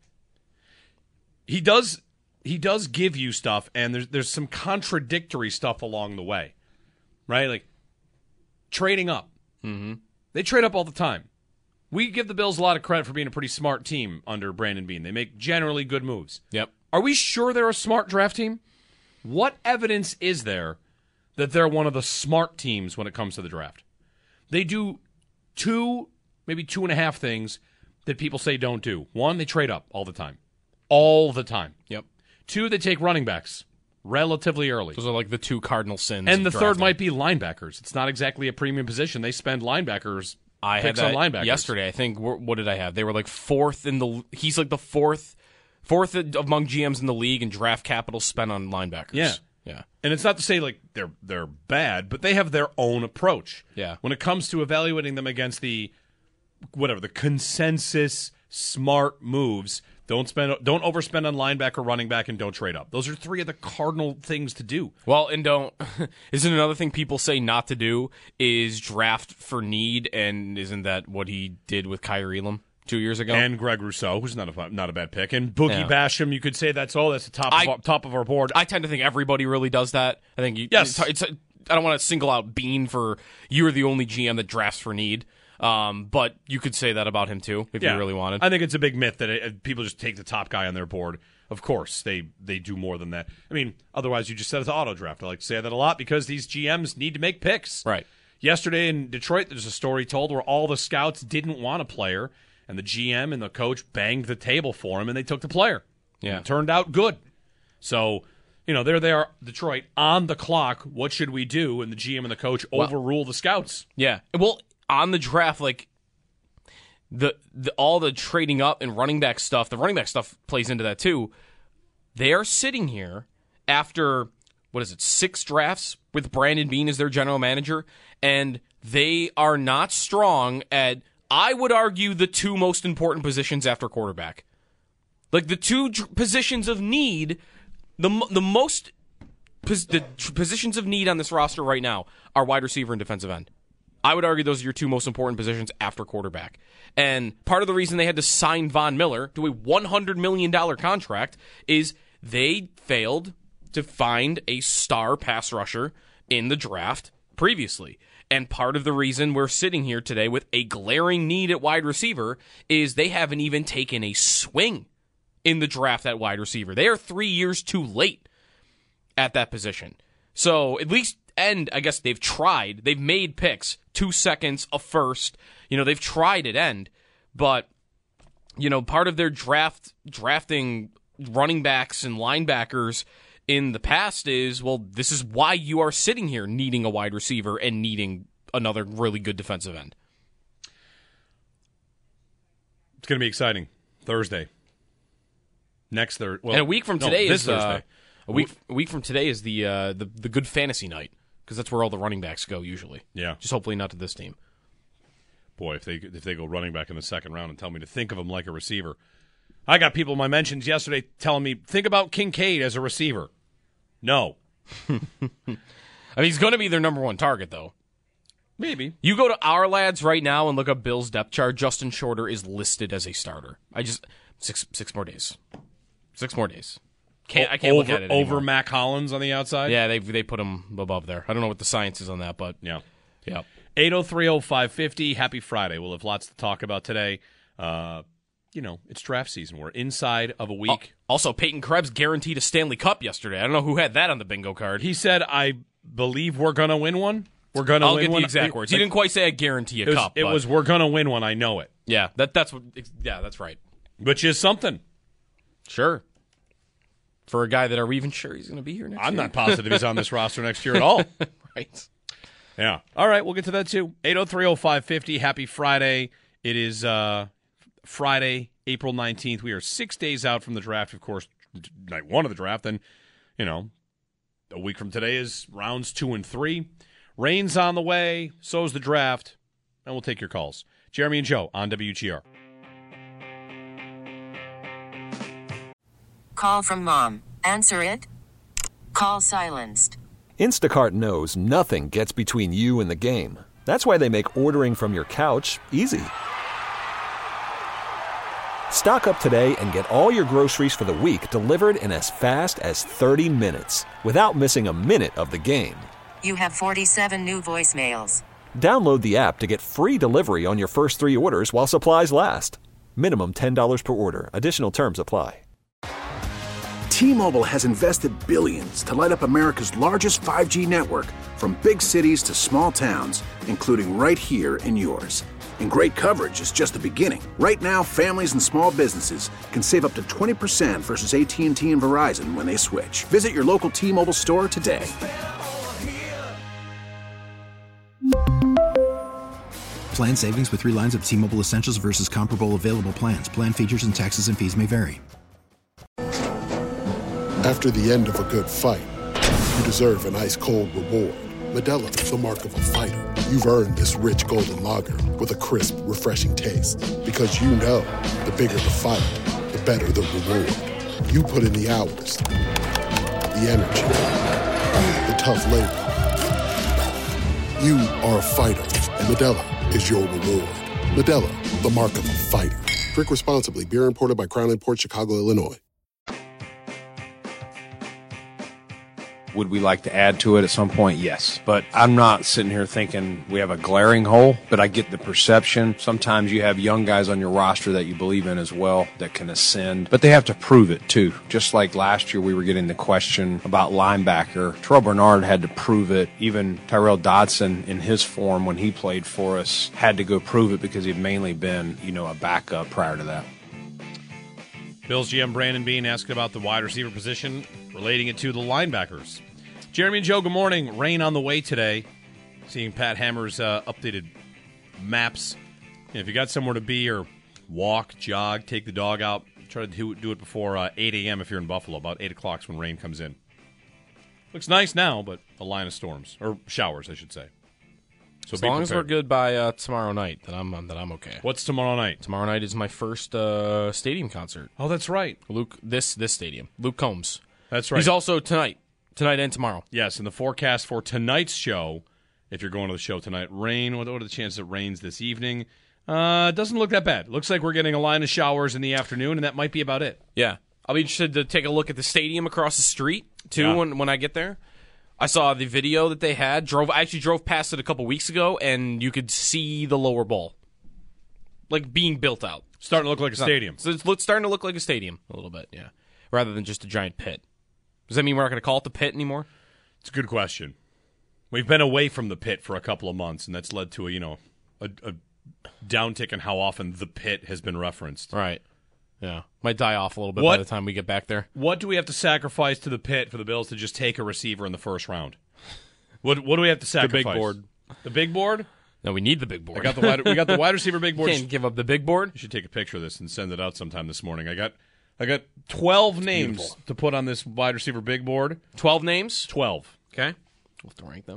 [SPEAKER 9] He does he does give you stuff, and there's there's some contradictory stuff along the way, right? Like trading up.
[SPEAKER 10] Mm-hmm.
[SPEAKER 9] They trade up all the time. We give the Bills a lot of credit for being a pretty smart team under Brandon Beane. They make generally good moves.
[SPEAKER 10] Yep.
[SPEAKER 9] Are we sure they're a smart draft team? What evidence is there that they're one of the smart teams when it comes to the draft? They do two, maybe two and a half things that people say don't do. One, they trade up all the time. All the time.
[SPEAKER 10] Yep.
[SPEAKER 9] Two, they take running backs relatively early.
[SPEAKER 10] Those are like the two cardinal sins.
[SPEAKER 9] And the
[SPEAKER 10] drafting.
[SPEAKER 9] third might be linebackers. It's not exactly a premium position. They spend linebackers.
[SPEAKER 10] I had
[SPEAKER 9] picks
[SPEAKER 10] that
[SPEAKER 9] on linebackers.
[SPEAKER 10] yesterday. I think, what did I have? They were like fourth in the, he's like the fourth, fourth among G Ms in the league in draft capital spent on linebackers.
[SPEAKER 9] Yeah.
[SPEAKER 10] Yeah.
[SPEAKER 9] And it's not to say like they're they're bad, but they have their own approach.
[SPEAKER 10] Yeah.
[SPEAKER 9] When it comes to evaluating them against the whatever, the consensus smart moves, don't spend don't overspend on linebacker, running back, and don't trade up. Those are three of the cardinal things to do.
[SPEAKER 10] Well, and don't isn't another thing people say not to do is draft for need, and isn't that what he did with Kyrie Elam two years ago?
[SPEAKER 9] And Greg Rousseau, who's not a not a bad pick, and Boogie
[SPEAKER 10] Yeah.
[SPEAKER 9] Basham. You could say that's oh, that's the top
[SPEAKER 10] I-
[SPEAKER 9] of our, top of our board.
[SPEAKER 10] I tend to think everybody really does that. I think you,
[SPEAKER 9] Yes.
[SPEAKER 10] it's, it's I don't want to single out Bean for you're the only G M that drafts for need. Um, but you could say that about him too if
[SPEAKER 9] Yeah.
[SPEAKER 10] you really wanted.
[SPEAKER 9] I think it's a big myth that it, people just take the top guy on their board. Of course, they they do more than that. I mean, otherwise you just set it to auto draft. I like to say that a lot because these G Ms need to make picks.
[SPEAKER 10] Right.
[SPEAKER 9] Yesterday in Detroit, there's a story told where all the scouts didn't want a player, and the G M and the coach banged the table for him, and they took the player.
[SPEAKER 10] Yeah.
[SPEAKER 9] And it turned out good. So, you know, there they are, Detroit, on the clock. What should we do? And the G M and the coach
[SPEAKER 10] Well-
[SPEAKER 9] overrule the scouts.
[SPEAKER 10] Yeah. Well, on the draft, like the, the all the trading up and running back stuff, the running back stuff plays into that too. They are sitting here after what is it, six drafts with Brandon Beane as their general manager, and they are not strong at, I would argue, the two most important positions after quarterback. Like the two dr- positions of need, the m- the most pos- the tr- positions of need on this roster right now are wide receiver and defensive end. I would argue those are your two most important positions after quarterback. And part of the reason they had to sign Von Miller to a one hundred million dollars contract is they failed to find a star pass rusher in the draft previously. And part of the reason we're sitting here today with a glaring need at wide receiver is they haven't even taken a swing in the draft at wide receiver. They are three years too late at that position. So at least, and I guess they've tried. They've made picks, two seconds, a first. You know, they've tried at end. But, you know, part of their draft drafting running backs and linebackers in the past is, well, this is why you are sitting here needing a wide receiver and needing another really good defensive end.
[SPEAKER 9] It's going to be exciting. Thursday. Next Thursday. Well,
[SPEAKER 10] and a week from
[SPEAKER 9] no,
[SPEAKER 10] today
[SPEAKER 9] this
[SPEAKER 10] is
[SPEAKER 9] Thursday.
[SPEAKER 10] Uh, a week. A week from today is the uh, the the good fantasy night because that's where all the running backs go usually.
[SPEAKER 9] Yeah.
[SPEAKER 10] Just hopefully not to this team.
[SPEAKER 9] boy, if they if they go running back in the second round and tell me to think of him like a receiver. I got people in my mentions yesterday telling me, think about Kincaid as a receiver. No.
[SPEAKER 10] I mean, he's going to be their number one target, though.
[SPEAKER 9] Maybe.
[SPEAKER 10] You go to our lads right now and look up Bill's depth chart. Justin Shorter is listed as a starter. I just six six more days. Six more days. Can't I can't
[SPEAKER 9] over,
[SPEAKER 10] look at it anymore.
[SPEAKER 9] Over Mac Hollins on the outside?
[SPEAKER 10] Yeah, they they put him above there. I don't know what the science is on that, but
[SPEAKER 9] yeah.
[SPEAKER 10] Yeah.
[SPEAKER 9] eight oh three oh five fifty. Happy Friday. We'll have lots to talk about today. Uh, you know, it's draft season. We're inside of a week.
[SPEAKER 10] Also, Peyton Krebs guaranteed a Stanley Cup yesterday. I don't know who had that on the bingo card.
[SPEAKER 9] He said, I believe we're going to win one. We're going to
[SPEAKER 10] I'll
[SPEAKER 9] win
[SPEAKER 10] get
[SPEAKER 9] one.
[SPEAKER 10] the exact words. He didn't quite say I guarantee a
[SPEAKER 9] it was,
[SPEAKER 10] cup.
[SPEAKER 9] It
[SPEAKER 10] but
[SPEAKER 9] was, we're going to win one. I know it.
[SPEAKER 10] Yeah, that that's what. Yeah, that's right.
[SPEAKER 9] Which is something.
[SPEAKER 10] Sure. For a guy that are we even sure he's going to be here next
[SPEAKER 9] I'm
[SPEAKER 10] year?
[SPEAKER 9] not positive he's on this roster next year at all.
[SPEAKER 10] Right.
[SPEAKER 9] Yeah. All right, we'll get to that too. eight oh three oh five fifty. Happy Friday. It is uh, Friday, April nineteenth. We are six days out from the draft, of course, night one of the draft. Then, you know, a week from today is rounds two and three. Rain's on the way. So's the draft. And we'll take your calls. Jeremy and Joe on W G R.
[SPEAKER 1] Call from mom. Answer it. Call silenced.
[SPEAKER 2] Instacart knows nothing gets between you and the game. That's why they make ordering from your couch easy. Stock up today and get all your groceries for the week delivered in as fast as thirty minutes without missing a minute of the game.
[SPEAKER 1] You have forty-seven new voicemails.
[SPEAKER 2] Download the app to get free delivery on your first three orders while supplies last. Minimum ten dollars per order. Additional terms apply.
[SPEAKER 3] T-Mobile has invested billions to light up America's largest five G network, from big cities to small towns, including right here in yours. And great coverage is just the beginning. Right now, families and small businesses can save up to twenty percent versus A T and T and Verizon when they switch. Visit your local T-Mobile store today.
[SPEAKER 4] Plan savings with three lines of T-Mobile Essentials versus comparable available plans. Plan features and taxes and fees may vary.
[SPEAKER 11] After the end of a good fight, you deserve an ice-cold reward. Modelo is the mark of a fighter. You've earned this rich golden lager with a crisp, refreshing taste. Because you know, the bigger the fight, the better the reward. You put in the hours, the energy, the tough labor. You are a fighter, and Modelo is your reward. Modelo, the mark of a fighter. Drink responsibly. Beer imported by Crown Imports, Chicago, Illinois.
[SPEAKER 6] Would we like to add to it at some point? Yes. But I'm not sitting here thinking we have a glaring hole, but I get the perception. Sometimes you have young guys on your roster that you believe in as well that can ascend, but they have to prove it too. Just like last year we were getting the question about linebacker. Terrell Bernard had to prove it. Even Tyrell Dodson in his form when he played for us had to go prove it because he'd mainly been, you know, a backup prior to that.
[SPEAKER 9] Bills G M Brandon Beane asking about the wide receiver position, relating it to the linebackers. Jeremy and Joe, good morning. Rain on the way today. Seeing Pat Hammer's uh, updated maps. And if you got somewhere to be or walk, jog, take the dog out, try to do, do it before uh, eight a.m. if you're in Buffalo. About eight o'clock is when rain comes in. Looks nice now, but a line of storms. Or showers, I should say. So
[SPEAKER 10] as long as we're good by uh, tomorrow night, then I'm then I'm okay.
[SPEAKER 9] What's tomorrow night?
[SPEAKER 10] Tomorrow night is my first uh, stadium concert.
[SPEAKER 9] Oh, that's right.
[SPEAKER 10] Luke, this this stadium. Luke Combs.
[SPEAKER 9] That's right.
[SPEAKER 10] He's also tonight. Tonight and tomorrow.
[SPEAKER 9] Yes, and the forecast for tonight's show, if you're going to the show tonight, rain. What are the chances it rains this evening? Uh, doesn't look that bad. Looks like we're getting a line of showers in the afternoon, and that might be about it.
[SPEAKER 10] Yeah. I'll be interested to take a look at the stadium across the street, too, yeah. when, when I get there. I saw the video that they had. Drove. I actually drove past it a couple weeks ago, and you could see the lower bowl, like being built out.
[SPEAKER 9] Starting to look like a stadium.
[SPEAKER 10] So it's starting to look like a stadium a little bit, yeah, rather than just a giant pit. Does that mean we're not going to call it the pit anymore?
[SPEAKER 9] It's a good question. We've been away from the pit for a couple of months, and that's led to a you know a, a downtick in how often the pit has been referenced.
[SPEAKER 10] Right. Yeah. Might die off a little bit
[SPEAKER 9] what,
[SPEAKER 10] by the time we get back there.
[SPEAKER 9] What do we have to sacrifice to the pit for the Bills to just take a receiver in the first round? What What do we have to sacrifice?
[SPEAKER 10] The big board.
[SPEAKER 9] The big board?
[SPEAKER 10] No, we need the big board.
[SPEAKER 9] I got the wide, we got the wide receiver big board.
[SPEAKER 10] You can't give up the big board.
[SPEAKER 9] You should take a picture of this and send it out sometime this morning. I got I got twelve it's names beautiful. to put on this wide receiver big board.
[SPEAKER 10] Twelve names?
[SPEAKER 9] Twelve.
[SPEAKER 10] Okay. We'll have to rank them.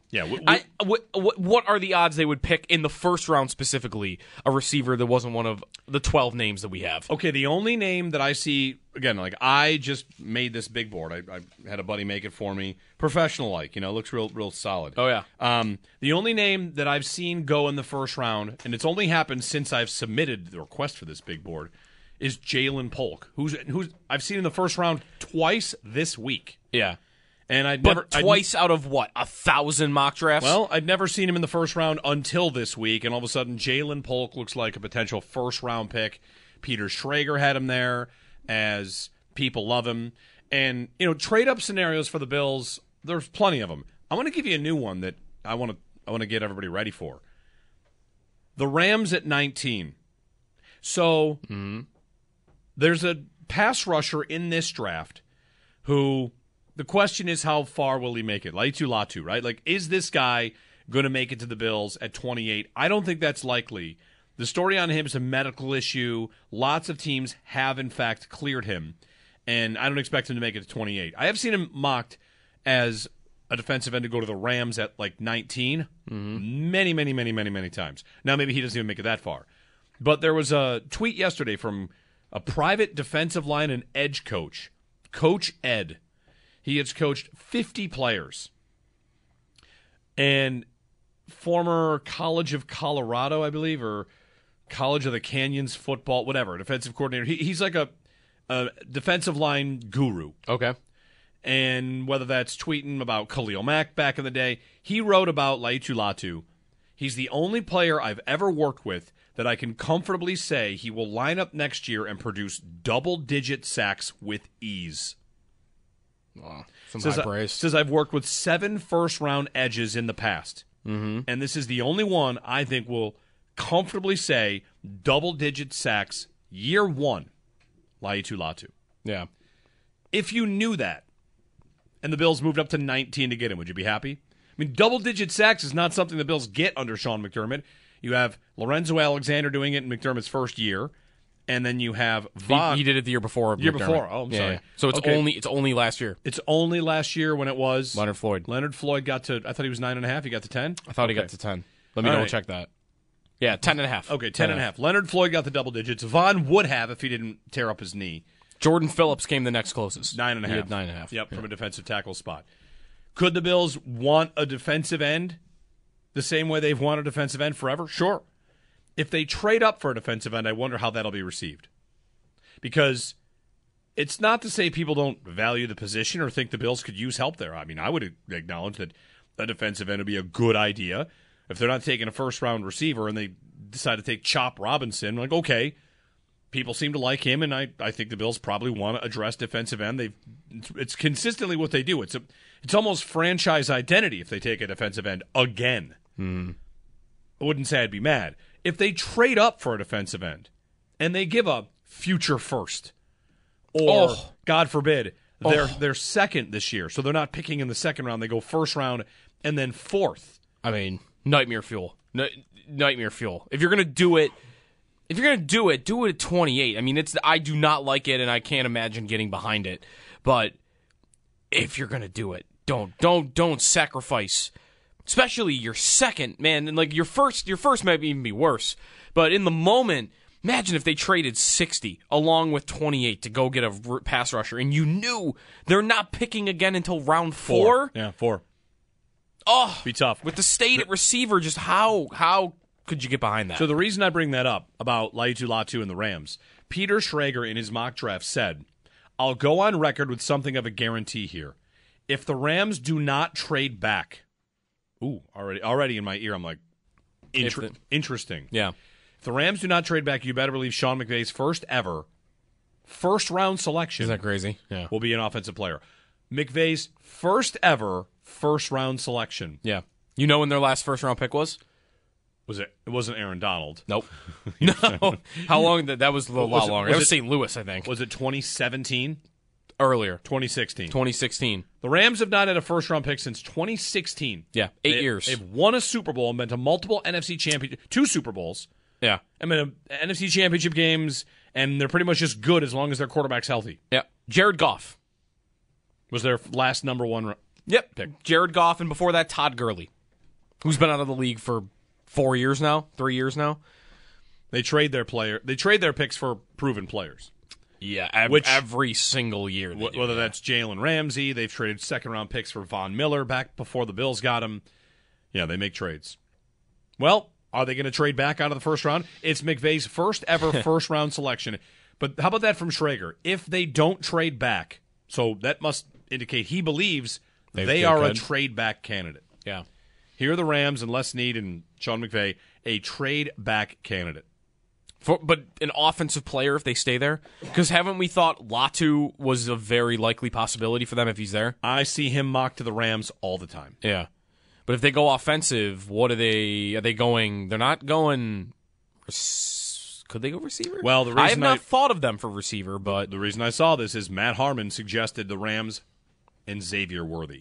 [SPEAKER 9] Yeah. W-
[SPEAKER 10] I, w- w- what are the odds they would pick in the first round specifically a receiver that wasn't one of the twelve names that we have?
[SPEAKER 9] Okay, the only name that I see, again, like I just made this big board. I, I had a buddy make it for me, professional-like. You know, looks real, real solid.
[SPEAKER 10] Oh yeah.
[SPEAKER 9] Um, the only name that I've seen go in the first round, and it's only happened since I've submitted the request for this big board, is Jalen Polk, who's who's I've seen in the first round twice this week.
[SPEAKER 10] Yeah.
[SPEAKER 9] And I'd
[SPEAKER 10] but
[SPEAKER 9] never
[SPEAKER 10] twice
[SPEAKER 9] I'd,
[SPEAKER 10] out of what, a thousand mock drafts?
[SPEAKER 9] Well, I'd never seen him in the first round until this week, and all of a sudden, Jalen Polk looks like a potential first round pick. Peter Schrager had him there, as people love him, and you know, trade up scenarios for the Bills. There's plenty of them. I want to give you a new one that I want to I want to get everybody ready for. The Rams at nineteen. So
[SPEAKER 10] mm-hmm.
[SPEAKER 9] there's a pass rusher in this draft who. The question is, how far will he make it? Laitu Latu, right? Like, is this guy going to make it to the Bills at twenty-eight? I don't think that's likely. The story on him is a medical issue. Lots of teams have, in fact, cleared him, and I don't expect him to make it to twenty-eight. I have seen him mocked as a defensive end to go to the Rams at, like, nineteen
[SPEAKER 10] mm-hmm.
[SPEAKER 9] many, many, many, many, many times. Now, maybe he doesn't even make it that far. But there was a tweet yesterday from a private defensive line and edge coach, Coach Ed. He has coached fifty players. And former College of Colorado, I believe, or College of the Canyons football, whatever, defensive coordinator. He, he's like a, a defensive line guru.
[SPEAKER 10] Okay.
[SPEAKER 9] And whether that's tweeting about Khalil Mack back in the day, he wrote about Laitu Latu. He's the only player I've ever worked with that I can comfortably say he will line up next year and produce double-digit sacks with ease.
[SPEAKER 10] Wow. Some
[SPEAKER 9] says,
[SPEAKER 10] high praise.
[SPEAKER 9] Says I've worked with seven first-round edges in the past,
[SPEAKER 10] mm-hmm.
[SPEAKER 9] and this is the only one I think will comfortably say double-digit sacks year one, Laitu Latu.
[SPEAKER 10] Yeah.
[SPEAKER 9] If you knew that, and the Bills moved up to nineteen to get him, would you be happy? I mean, double-digit sacks is not something the Bills get under Sean McDermott. You have Lorenzo Alexander doing it in McDermott's first year. And then you have Von.
[SPEAKER 10] He, he did it the year before.
[SPEAKER 9] Year
[SPEAKER 10] McDermott.
[SPEAKER 9] before. Oh, I'm
[SPEAKER 10] yeah,
[SPEAKER 9] sorry.
[SPEAKER 10] Yeah. So it's
[SPEAKER 9] okay.
[SPEAKER 10] only it's only last year.
[SPEAKER 9] It's only last year when it was
[SPEAKER 10] Leonard Floyd.
[SPEAKER 9] Leonard Floyd got to. I thought he was nine and a half. He got to ten.
[SPEAKER 10] I thought
[SPEAKER 9] okay.
[SPEAKER 10] he got to ten. Let me
[SPEAKER 9] All
[SPEAKER 10] double
[SPEAKER 9] right.
[SPEAKER 10] check that. Yeah, ten and a half.
[SPEAKER 9] Okay, ten, ten and a half. half. Leonard Floyd got the double digits. Von would have if he didn't tear up his knee.
[SPEAKER 10] Jordan Phillips came the next closest.
[SPEAKER 9] Nine and a
[SPEAKER 10] he
[SPEAKER 9] half.
[SPEAKER 10] Had nine and a half.
[SPEAKER 9] Yep,
[SPEAKER 10] yeah.
[SPEAKER 9] from a defensive tackle spot. Could the Bills want a defensive end the same way they've wanted a defensive end forever? Sure. If they trade up for a defensive end, I wonder how that'll be received. Because it's not to say people don't value the position or think the Bills could use help there. I mean, I would acknowledge that a defensive end would be a good idea. If they're not taking a first-round receiver and they decide to take Chop Robinson, like, okay, people seem to like him, and I, I think the Bills probably want to address defensive end. They've it's, it's consistently what they do. It's a it's almost franchise identity if they take a defensive end again.
[SPEAKER 10] Mm.
[SPEAKER 9] I wouldn't say I'd be mad. If they trade up for a defensive end and they give a future first, or
[SPEAKER 10] oh.
[SPEAKER 9] God forbid, they're
[SPEAKER 10] oh.
[SPEAKER 9] they're second this year, so they're not picking in the second round. They go first round and then fourth.
[SPEAKER 10] I mean, nightmare fuel. No, nightmare fuel. If you're gonna do it, if you're gonna do it, do it at twenty-eight. I mean, it's I do not like it, and I can't imagine getting behind it. But if you're gonna do it, don't don't don't sacrifice, especially your second man. And like your first, your first might even be worse. But in the moment. Imagine if they traded sixty along with twenty-eight to go get a pass rusher, and you knew they're not picking again until round four.
[SPEAKER 9] four. Yeah, four.
[SPEAKER 10] Oh,
[SPEAKER 9] be tough
[SPEAKER 10] with the state at receiver. Just how how could you get behind that?
[SPEAKER 9] So the reason I bring that up about Laitu Latu and the Rams, Peter Schrager in his mock draft said, "I'll go on record with something of a guarantee here. If the Rams do not trade back, ooh, already already in my ear, I'm like, inter-
[SPEAKER 10] the,
[SPEAKER 9] interesting.
[SPEAKER 10] Yeah."
[SPEAKER 9] If the Rams do not trade back, you better believe Sean McVay's first ever first round selection.
[SPEAKER 10] Isn't that crazy? Yeah.
[SPEAKER 9] Will be an offensive player. McVay's first ever first round selection.
[SPEAKER 10] Yeah. You know when their last first round pick was?
[SPEAKER 9] Was it? It wasn't Aaron Donald.
[SPEAKER 10] Nope. No. How long? That that was a little
[SPEAKER 9] was
[SPEAKER 10] lot
[SPEAKER 9] it,
[SPEAKER 10] longer.
[SPEAKER 9] Was
[SPEAKER 10] that was
[SPEAKER 9] it,
[SPEAKER 10] Saint Louis, I think.
[SPEAKER 9] Was it twenty seventeen?
[SPEAKER 10] Earlier.
[SPEAKER 9] twenty sixteen.
[SPEAKER 10] twenty sixteen.
[SPEAKER 9] The Rams have not had a first round pick since twenty sixteen.
[SPEAKER 10] Yeah. Eight
[SPEAKER 9] they,
[SPEAKER 10] years.
[SPEAKER 9] They've won a Super Bowl and been to multiple N F C championship, two Super Bowls.
[SPEAKER 10] Yeah.
[SPEAKER 9] I mean, N F C championship games, and they're pretty much just good as long as their quarterback's healthy.
[SPEAKER 10] Yeah. Jared Goff
[SPEAKER 9] was their last number one
[SPEAKER 10] yep.
[SPEAKER 9] pick.
[SPEAKER 10] Jared Goff, and before that, Todd Gurley. who's been out of the league for four years now, three years now.
[SPEAKER 9] They trade their player. They trade their picks for proven players.
[SPEAKER 10] Yeah, ev-
[SPEAKER 9] Which,
[SPEAKER 10] every single year.
[SPEAKER 9] W-
[SPEAKER 10] do,
[SPEAKER 9] whether
[SPEAKER 10] yeah.
[SPEAKER 9] that's Jalen Ramsey, they've traded second-round picks for Von Miller back before the Bills got him. Yeah, they make trades. Well, are they going to trade back out of the first round? It's McVay's first ever first-round selection. But how about that from Schrager? If they don't trade back, so that must indicate he believes they, they are could. a trade-back candidate.
[SPEAKER 10] Yeah.
[SPEAKER 9] Here are the Rams and Les Snead and Sean McVay, a trade-back candidate.
[SPEAKER 10] For, but an offensive player if they stay there? Because haven't we thought Latu was a very likely possibility for them if he's there?
[SPEAKER 9] I see him mocked to the Rams all the time.
[SPEAKER 10] Yeah. But if they go offensive, what are they? Are they going? They're not going. Could they go receiver?
[SPEAKER 9] Well, the reason
[SPEAKER 10] I have not
[SPEAKER 9] I,
[SPEAKER 10] thought of them for receiver, but
[SPEAKER 9] the reason I saw this is Matt Harmon suggested the Rams and Xavier Worthy.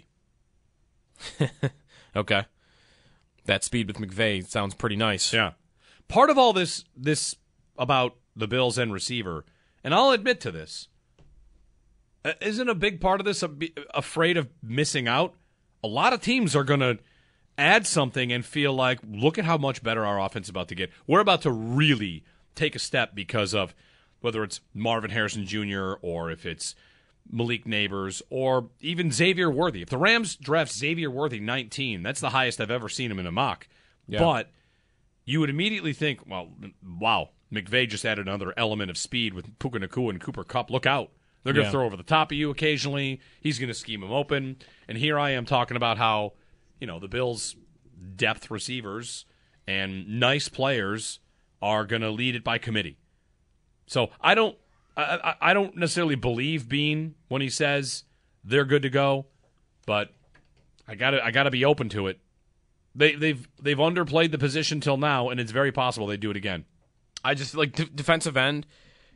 [SPEAKER 10] Okay, that speed with McVay sounds pretty nice.
[SPEAKER 9] Yeah, part of all this this about the Bills and receiver, and I'll admit to this, isn't a big part of this afraid of missing out? A lot of teams are going to add something and feel like, look at how much better our offense is about to get. We're about to really take a step because of whether it's Marvin Harrison Junior or if it's Malik Neighbors or even Xavier Worthy. If the Rams draft Xavier Worthy nineteen, that's the highest I've ever seen him in a mock. Yeah. But you would immediately think, well, wow, McVay just added another element of speed with Puka Nacua and Cooper Kupp. Look out. They're going to yeah. throw over the top of you occasionally. He's going to scheme them open. And here I am talking about how, you know, the Bills' depth receivers and nice players are going to lead it by committee. So I don't I, I don't necessarily believe Bean when he says they're good to go, but I got to I got to be open to it. They they've they've underplayed the position till now, and it's very possible they do it again.
[SPEAKER 10] I just like d- defensive end.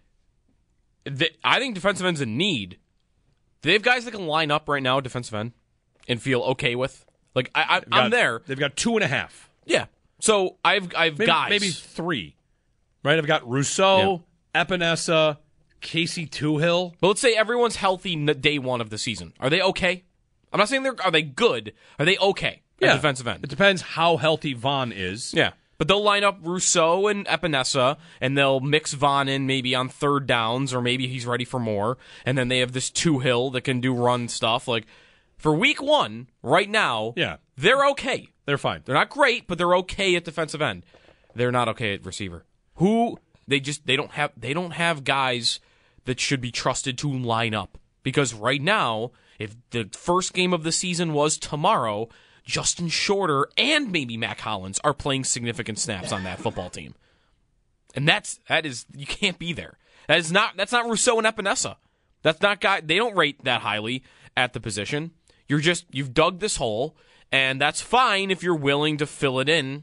[SPEAKER 10] They, I think defensive end's a need. Do they have guys that can line up right now, defensive end, and feel okay with? Like I, I,
[SPEAKER 9] got,
[SPEAKER 10] I'm there.
[SPEAKER 9] They've got two and a half.
[SPEAKER 10] Yeah. So I've I've
[SPEAKER 9] maybe,
[SPEAKER 10] guys.
[SPEAKER 9] Maybe three. Right. I've got Rousseau, yeah. Epinesa, Casey Tuhill.
[SPEAKER 10] But let's say everyone's healthy day one of the season. Are they okay? I'm not saying they're. Are they good? Are they okay?
[SPEAKER 9] Yeah.
[SPEAKER 10] At defensive end.
[SPEAKER 9] It depends how healthy Vaughn is.
[SPEAKER 10] Yeah. But they'll line up Rousseau and Epinesa, and they'll mix Vaughn in maybe on third downs, or maybe he's ready for more. And then they have this Tuhill that can do run stuff. Like, for week one, right now,
[SPEAKER 9] yeah.
[SPEAKER 10] they're okay.
[SPEAKER 9] They're fine.
[SPEAKER 10] They're not great, but they're okay at defensive end. They're not okay at receiver. Who they just they don't have they don't have guys that should be trusted to line up. Because right now, if the first game of the season was tomorrow, Justin Shorter and maybe Mac Hollins are playing significant snaps on that football team. And that's that is you can't be there. That is not that's not Rousseau and Epinesa. That's not guy they don't rate that highly at the position. You're just you've dug this hole, and that's fine if you're willing to fill it in.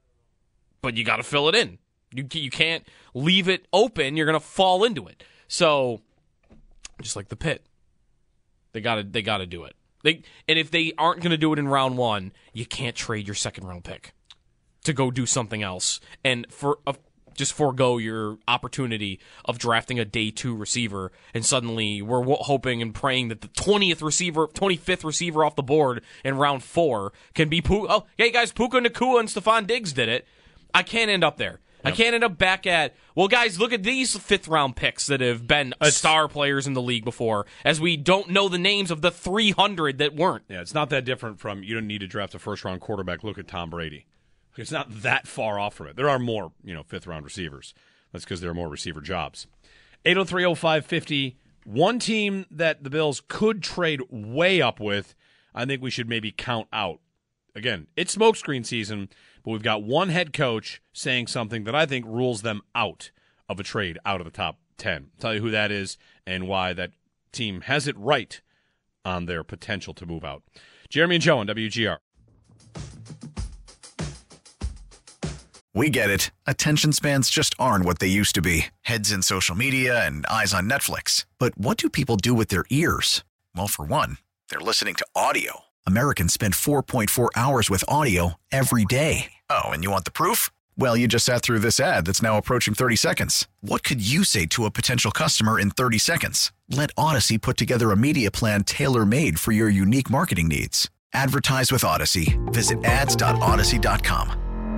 [SPEAKER 10] But you got to fill it in. You you can't leave it open. You're going to fall into it. So just like the pit. They got to they got to do it. They, and if they aren't going to do it in round one, you can't trade your second round pick to go do something else and for uh, just forego your opportunity of drafting a day two receiver. And suddenly we're w- hoping and praying that the twentieth receiver, twenty-fifth receiver off the board in round four can be Puka. Oh, hey guys, Puka Nacua and Stephon Diggs did it. I can't end up there. Yep. I can't end up back at, well, guys, look at these fifth-round picks that have been it's, star players in the league before, as we don't know the names of the three hundred that weren't.
[SPEAKER 9] Yeah, it's not that different from you don't need to draft a first-round quarterback. Look at Tom Brady. It's not that far off from it. There are more, you know, fifth-round receivers. That's because there are more receiver jobs. eight oh three oh five fifty. One team that the Bills could trade way up with, I think we should maybe count out. Again, it's smokescreen season, but we've got one head coach saying something that I think rules them out of a trade out of the top ten. I'll tell you who that is and why that team has it right on their potential to move out. Jeremy and Joe on W G R.
[SPEAKER 5] We get it. Attention spans just aren't what they used to be. Heads in social media and eyes on Netflix. But what do people do with their ears? Well, for one, they're listening to audio. Americans spend four point four hours with audio every day. Oh, and you want the proof? Well, you just sat through this ad that's now approaching thirty seconds. What could you say to a potential customer in thirty seconds? Let Odyssey put together a media plan tailor-made for your unique marketing needs. Advertise with Odyssey. Visit ads dot odyssey dot com.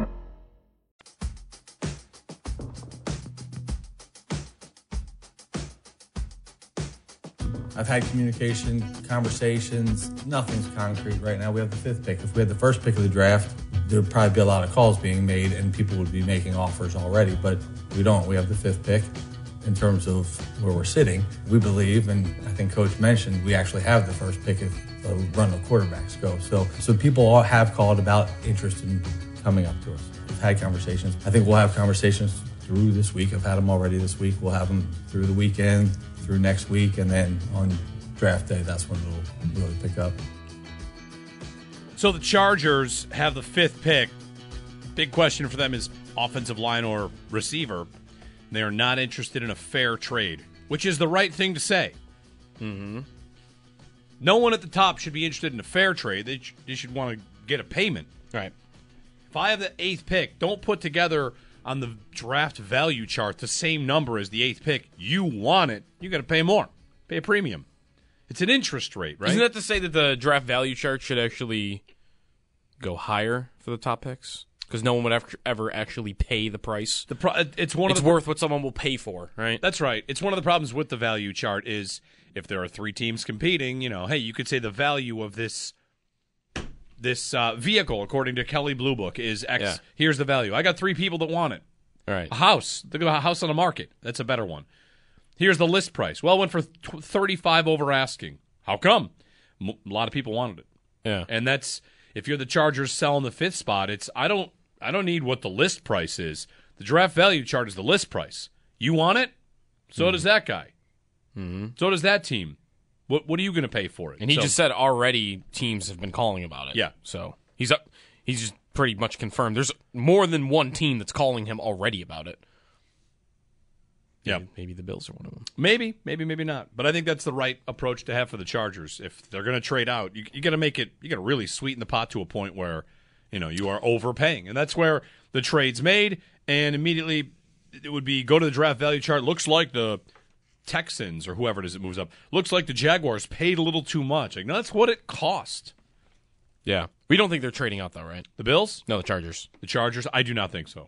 [SPEAKER 12] I've had communication, conversations. Nothing's concrete right now. We have the fifth pick. If we had the first pick of the draft, there would probably be a lot of calls being made and people would be making offers already, but we don't. We have the fifth pick. In terms of where we're sitting, we believe, and I think Coach mentioned, we actually have the first pick if the run of quarterbacks go. So, so people all have called about interest in coming up to us. We've had conversations. I think we'll have conversations through this week. I've had them already this week. We'll have them through the weekend, through next week, and then on draft day, that's when it'll really pick up.
[SPEAKER 9] So the Chargers have the fifth pick. Big question for them is offensive line or receiver. They are not interested in a fair trade, which is the right thing to say.
[SPEAKER 10] Mm-hmm.
[SPEAKER 9] No one at the top should be interested in a fair trade. They, sh- they should want to get a payment.
[SPEAKER 10] Right.
[SPEAKER 9] If I have the eighth pick, don't put together on the draft value chart the same number as the eighth pick. You want it, you got to pay more. Pay a premium. It's an interest rate, right?
[SPEAKER 10] Isn't that to say that the draft value chart should actually go higher for the top picks? Because no one would ever, ever actually pay the price.
[SPEAKER 9] The pro- it's one of
[SPEAKER 10] it's
[SPEAKER 9] the,
[SPEAKER 10] worth what someone will pay for, right?
[SPEAKER 9] That's right. It's one of the problems with the value chart is if there are three teams competing, you know, hey, you could say the value of this this uh, vehicle, according to Kelley Blue Book, is X.
[SPEAKER 10] Yeah.
[SPEAKER 9] Here's the value. I got three people that want it.
[SPEAKER 10] All right.
[SPEAKER 9] A house. Look at a house on the market. That's a better one. Here's the list price. Well, it went for thirty-five over asking. How come? A lot of people wanted it.
[SPEAKER 10] Yeah.
[SPEAKER 9] And that's, if you're the Chargers selling the fifth spot, it's, I don't, I don't need what the list price is. The draft value chart is the list price. You want it? So mm-hmm. does that guy.
[SPEAKER 10] Mm-hmm.
[SPEAKER 9] So does that team. What What are you going to pay for it?
[SPEAKER 10] And he
[SPEAKER 9] so,
[SPEAKER 10] just said already teams have been calling about it.
[SPEAKER 9] Yeah.
[SPEAKER 10] So he's up. He's just pretty much confirmed. There's more than one team that's calling him already about it.
[SPEAKER 9] Yeah.
[SPEAKER 10] Maybe, maybe the Bills are one of them.
[SPEAKER 9] Maybe, maybe, maybe not. But I think that's the right approach to have for the Chargers. If they're going to trade out, you, you got to make it. You got to really sweeten the pot to a point where, you know, you are overpaying, and that's where the trade's made. And immediately, it would be go to the draft value chart. Looks like the Texans or whoever it is that moves up. Looks like the Jaguars paid a little too much. Like, no, that's what it cost.
[SPEAKER 10] Yeah, we don't think they're trading out though, right?
[SPEAKER 9] The Bills?
[SPEAKER 10] No, the Chargers.
[SPEAKER 9] The Chargers? I do not think so.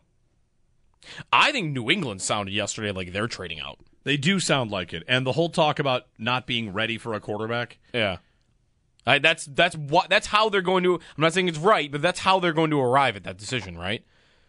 [SPEAKER 10] I think New England sounded yesterday like they're trading out.
[SPEAKER 9] They do sound like it, and the whole talk about not being ready for a quarterback.
[SPEAKER 10] Yeah, I, that's that's what that's how they're going to. I'm not saying it's right, but that's how they're going to arrive at that decision, right?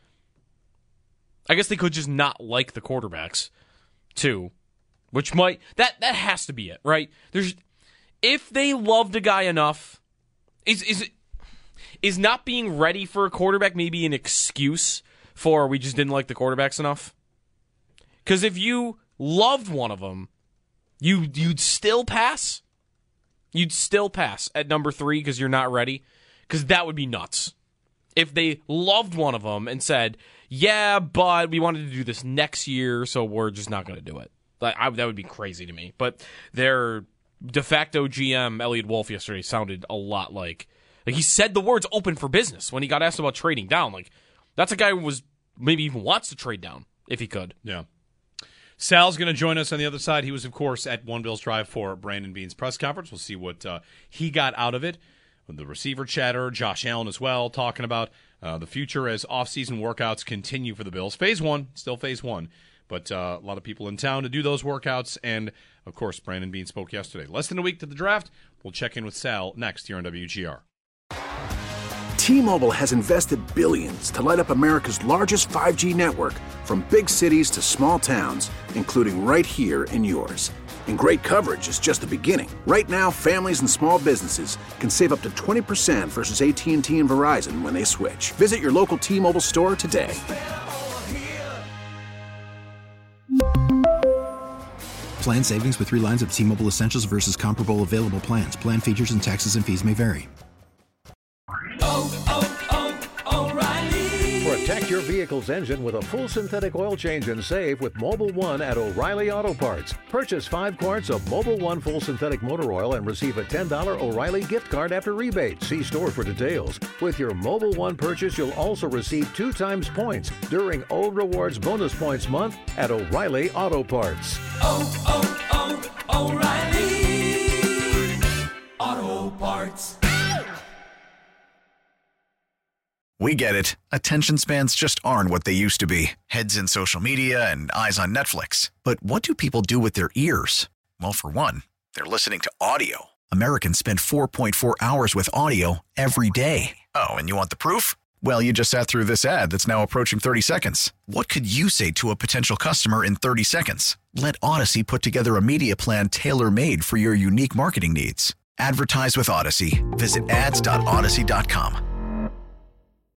[SPEAKER 10] I guess they could just not like the quarterbacks, too, which might that that has to be it, right? There's if they loved a guy enough, is is is not being ready for a quarterback maybe an excuse for we just didn't like the quarterbacks enough? Because if you loved one of them, you you'd still pass. You'd still pass at number three because you're not ready. Because that would be nuts. If they loved one of them and said, "Yeah, but we wanted to do this next year, so we're just not going to do it," like, I, that would be crazy to me. But their de facto G M Elliot Wolf yesterday sounded a lot like like he said the words "open for business" when he got asked about trading down. Like. That's a guy who was maybe even wants to trade down if he could.
[SPEAKER 9] Yeah. Sal's going to join us on the other side. He was, of course, at One Bills Drive for Brandon Beane's press conference. We'll see what uh, he got out of it. The receiver chatter, Josh Allen as well, talking about uh, the future as off-season workouts continue for the Bills. Phase one, still phase one, but uh, a lot of people in town to do those workouts. And, of course, Brandon Beane spoke yesterday. Less than a week to the draft. We'll check in with Sal next here on W G R.
[SPEAKER 3] T-Mobile has invested billions to light up America's largest five G network, from big cities to small towns, including right here in yours. And great coverage is just the beginning. Right now, families and small businesses can save up to twenty percent versus A T and T and Verizon when they switch. Visit your local T-Mobile store today.
[SPEAKER 4] Plan savings with three lines of T-Mobile Essentials versus comparable available plans. Plan features and taxes and fees may vary.
[SPEAKER 13] Protect your vehicle's engine with a full synthetic oil change and save with Mobil one at O'Reilly Auto Parts. Purchase five quarts of Mobil one full synthetic motor oil and receive a ten dollars O'Reilly gift card after rebate. See store for details. With your Mobil one purchase, you'll also receive two times points during O Rewards Bonus Points Month at O'Reilly Auto Parts.
[SPEAKER 14] Oh, oh, oh, O'Reilly Auto Parts.
[SPEAKER 5] We get it. Attention spans just aren't what they used to be. Heads in social media and eyes on Netflix. But what do people do with their ears? Well, for one, they're listening to audio. Americans spend four point four hours with audio every day. Oh, and you want the proof? Well, you just sat through this ad that's now approaching thirty seconds. What could you say to a potential customer in thirty seconds? Let Odyssey put together a media plan tailor-made for your unique marketing needs. Advertise with Odyssey. Visit ads dot odyssey dot com.